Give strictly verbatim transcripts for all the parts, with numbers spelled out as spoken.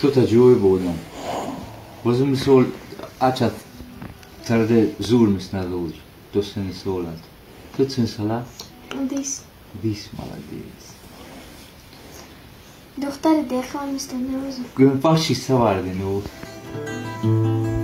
Tu ta gjuhë bodëm. Vozë më sol açat tërde zulmës në dhujë. Do se në solat. Tu të në salat? Dis. Dis, maladis. دختر دقیقا مثل نوزم Gëmë pas që sa vardi në u.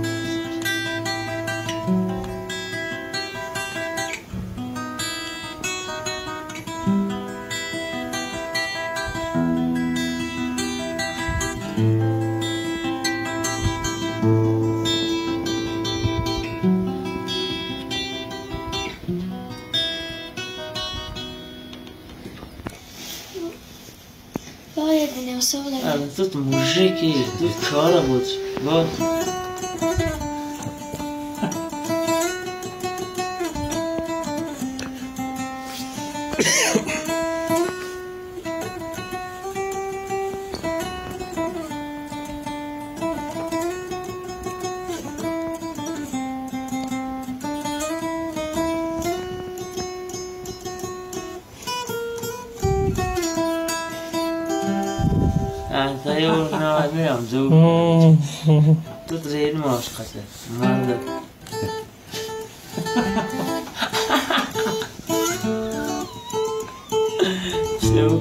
باید نوسولم الان تو تو موشکی تو کارا بود با انتای اون نمید میرم زود تو تو زیر ماش قطعه مرده شو